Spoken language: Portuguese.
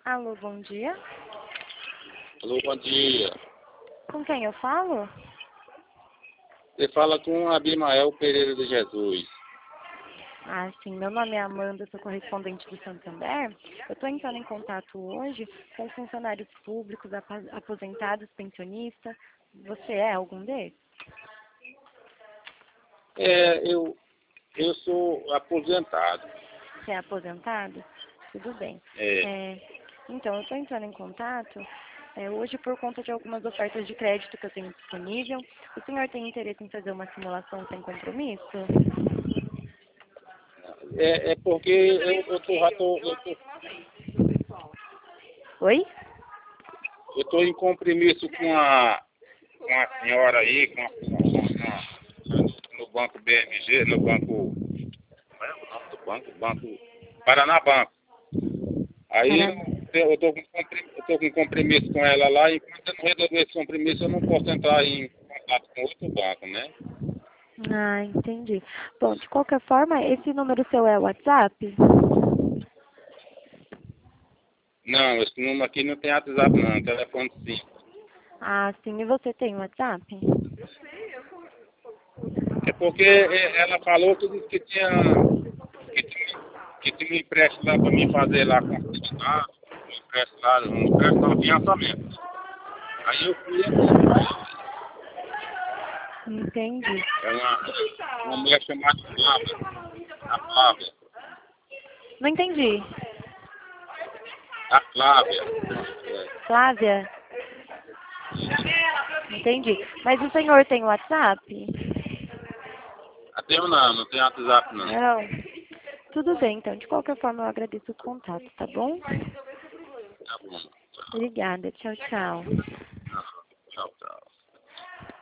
Alô, bom dia. Alô, bom dia. Com quem eu falo? Você fala com Abimael Pereira de Jesus. Ah, sim, meu nome é Amanda, sou correspondente do Santander. Eu estou entrando em contato hoje com funcionários públicos, aposentados, pensionistas. Você é algum deles? Eu sou aposentado. Você é aposentado? Tudo bem. É, Então, eu estou entrando em contato hoje por conta de algumas ofertas de crédito que eu tenho disponível. O senhor tem interesse em fazer uma simulação sem compromisso? porque Oi? eu tô em compromisso com a senhora aí, no banco BMG, no banco. Qual é o nome do banco? Banco Paranabanco. Aí eu tô com compromisso com ela lá, e enquanto eu não resolver esse compromisso, eu não posso entrar em contato com outro banco, né? Ah, entendi. Bom, de qualquer forma, esse número seu é o WhatsApp? Não, esse número aqui não tem WhatsApp não, telefone sim. Ah, sim. E você tem WhatsApp? É porque ela falou que disse que tinha um empréstimo lá para mim fazer lá com um empréstimo não, financiamento. Aí eu fui aqui. Entendi. É uma mulher chamada Flávia. A Flávia. Não entendi. A Flávia. Flávia? Entendi. Mas o senhor tem WhatsApp? Até eu não tem WhatsApp não. Não. Tudo bem, então. De qualquer forma, eu agradeço o contato, tá bom? Tá bom. Obrigada. Tchau, tchau.